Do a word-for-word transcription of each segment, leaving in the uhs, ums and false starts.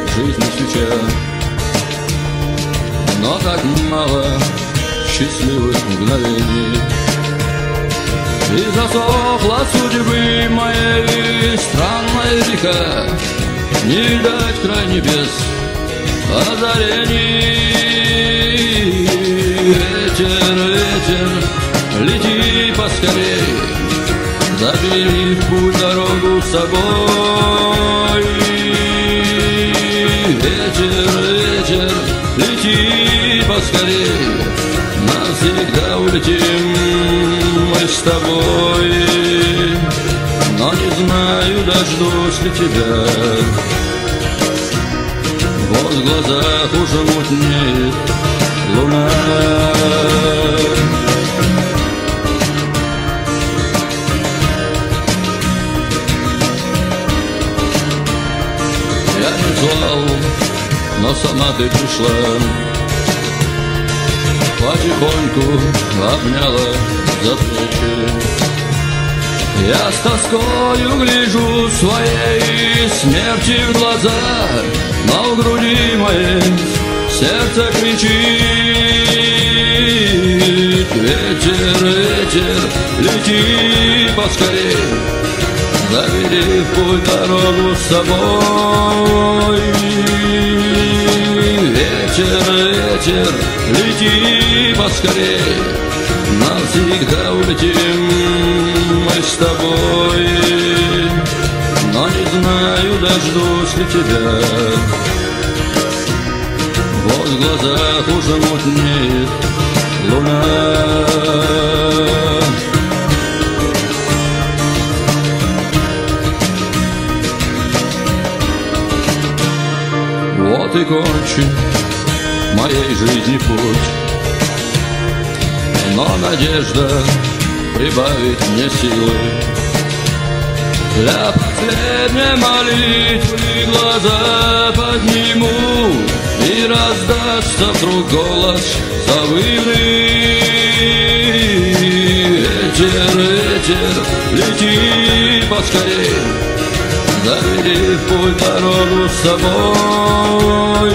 жизни свеча, но так мало счастливых мгновений. И засохла судьбы моей странная река, не видать край небес озарений. Ветер, ветер, лети поскорей, забери в путь дорогу с собой. Ветер, ветер, лети поскорей, навсегда улетим мы с тобой. Но не знаю, дождусь ли тебя, вот в глазах уже мутнеет луна. Я не звал, но сама ты пришла, потихоньку обняла за плечи. Я с тоскою гляжу своей смерти в глаза, но в груди моей сердце кричит. Ветер, ветер, лети поскорей, забери в путь дорогу с собой. Ветер, ветер, лети поскорей, навсегда улетим мы с тобой. Но не знаю, дождусь ли тебя, вот в глазах уже мутнеет луна. Вот и кончен моей жизни путь, но надежда прибавит мне силы. Для последней молитвы глаза подниму, и раздастся вдруг голос завыры. Ветер, ветер, лети поскорей, забери в путь дорогу с собой.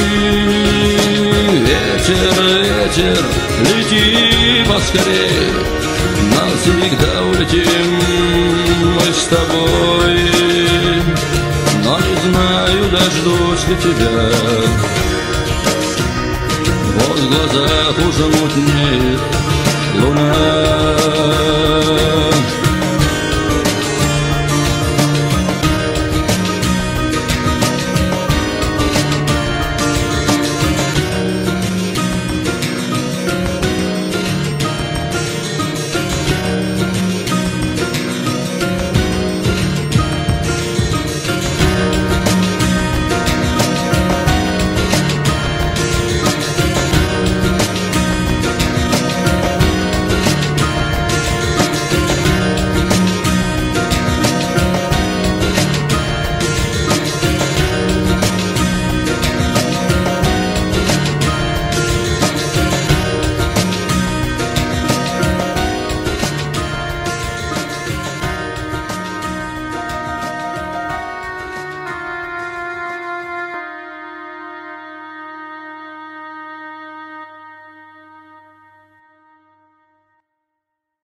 Ветер, ветер, лети поскорей, навсегда улетим мы с тобой. Но не знаю, дождусь ли тебя, вот в глазах уже мутнеет луна.